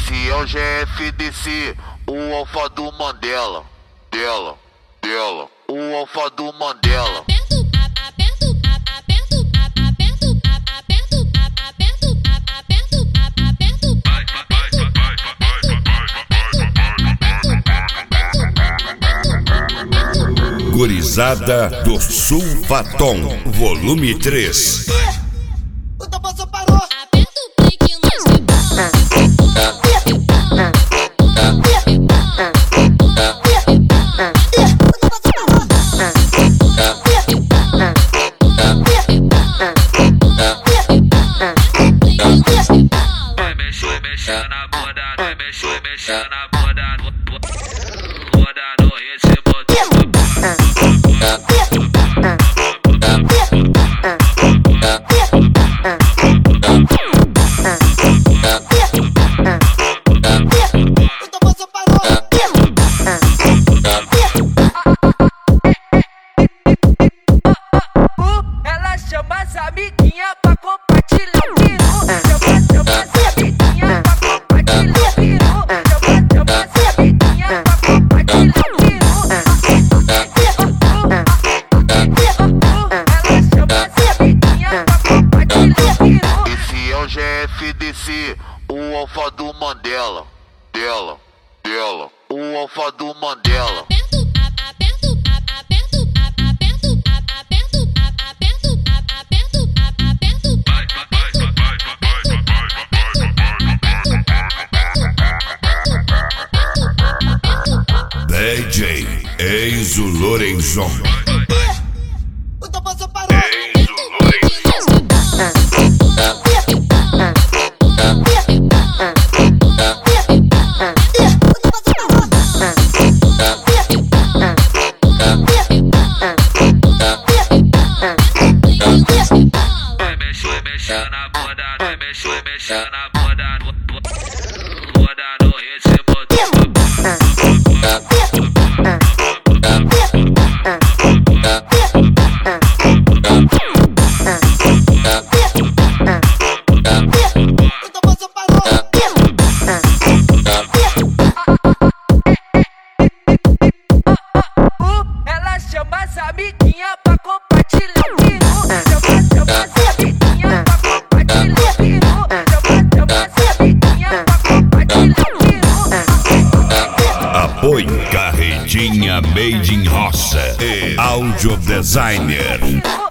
Esse é o GFDC, o alfa do Mandela. Dela, o alfa do Mandela. Gurizada do Sulfatom, volume 3. O tambor parou. Aperta o play que nós Vai mexer na bunda, vai mexer na bunda, bunda no ritmo do ela chama as amiguinhas pra compartilhar o peru. Chama as amiguinhas pra compartilhar o peru. Chama as amiguinhas pra compartilhar o peru. Ela chama as amiguinhas pra compartilhar o peru. Esse é o GFDC, o alfa do Mandela. Dela, o alfa do Mandela. DJ Enzo Lorenzon. O tambor parou. Vai mexer na bunda, vai mexer na bunda, bunda no ritmo do O tambor parou. ela chama as amiguinhas pra compartilhar o peru. Chama as amiguinhas pra compartilhar o peru. Chama as amiguinhas pra compartilhar o peru. Apoio Carretinha Made in Roça e Audio Designer.